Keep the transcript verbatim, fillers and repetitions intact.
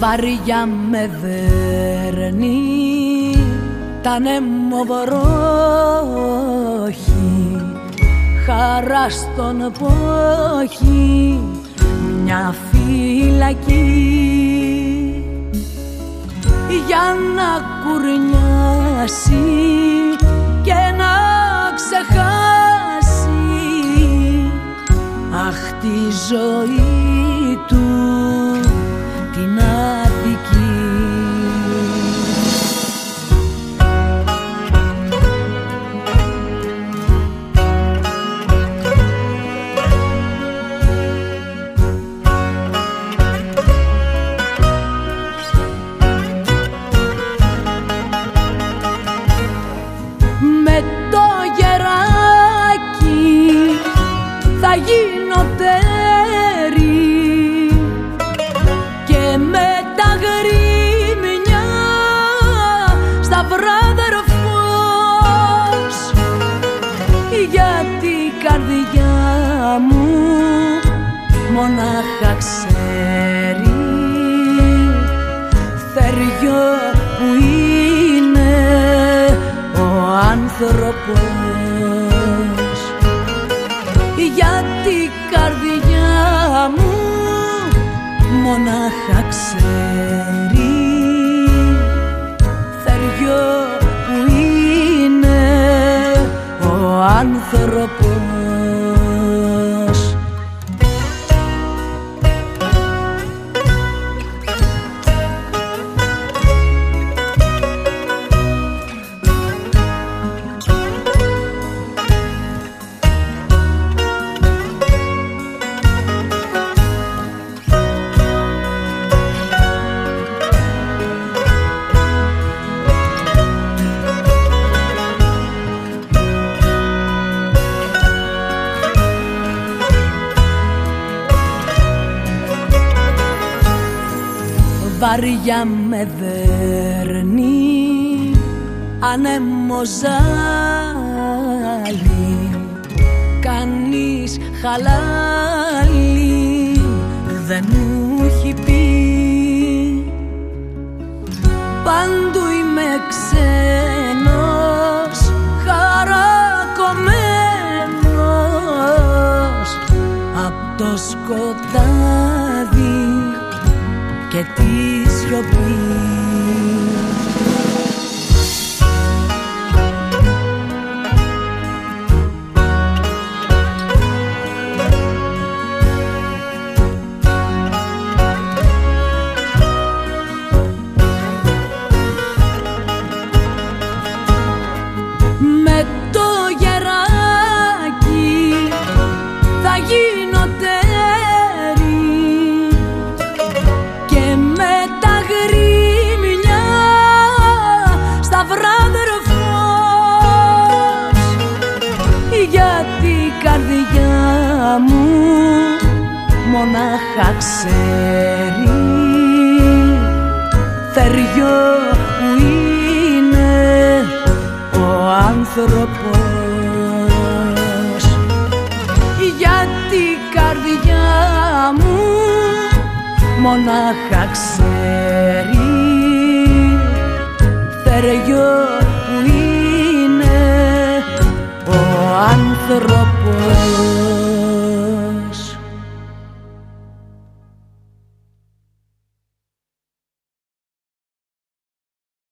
Βαριά με δέρνει τ' ανέμο βρόχη, χαρά στον πόχη μια φυλακή, για να κουρνιάσει και να ξεχάσει, αχ, τη ζωή του την αδική. Με το γεράκι θα γίνω τέρι και με τα γρήμια στα βράδερ φως, γιατί η καρδιά μου μονάχα ξέρει θεριό που είναι ο άνθρωπος, γιατί η καρδιά μου μονάχα ξέρει θεριό που είναι ο άνθρωπος. Βαριά με δέρνει ανέμο ζάλι, κανείς χαλάλι δεν μου έχει πει. Παντού είμαι ξένος, χαρακωμένος απ' το σκοτάδι και τη σιωπή. Με το γεράκι θα γίνω τέρι και με τα γρήμια στα βράδερ φως, γιατί η καρδιά μου μονάχα ξέρει θεριό που είναι ο άνθρωπος, γιατί η καρδιά μου μονάχα ξέρει θεριό που είναι ο άνθρωπος.